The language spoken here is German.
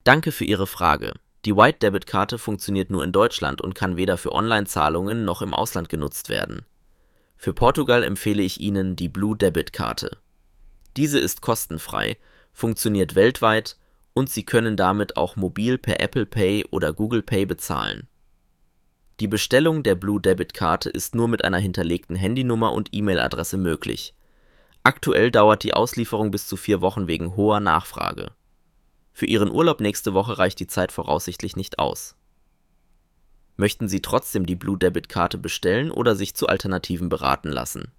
Danke für Ihre Frage. Die White Debit Karte funktioniert nur in Deutschland und kann weder für Online-Zahlungen noch im Ausland genutzt werden. Für Portugal empfehle ich Ihnen die Blue Debit Karte. Diese ist kostenfrei, funktioniert weltweit und Sie können damit auch mobil per Apple Pay oder Google Pay bezahlen. Die Bestellung der Blue Debit Karte ist nur mit einer hinterlegten Handynummer und E-Mail-Adresse möglich. Aktuell dauert die Auslieferung bis zu 4 Wochen wegen hoher Nachfrage. Für Ihren Urlaub nächste Woche reicht die Zeit voraussichtlich nicht aus. Möchten Sie trotzdem die Blue Debit Karte bestellen oder sich zu Alternativen beraten lassen?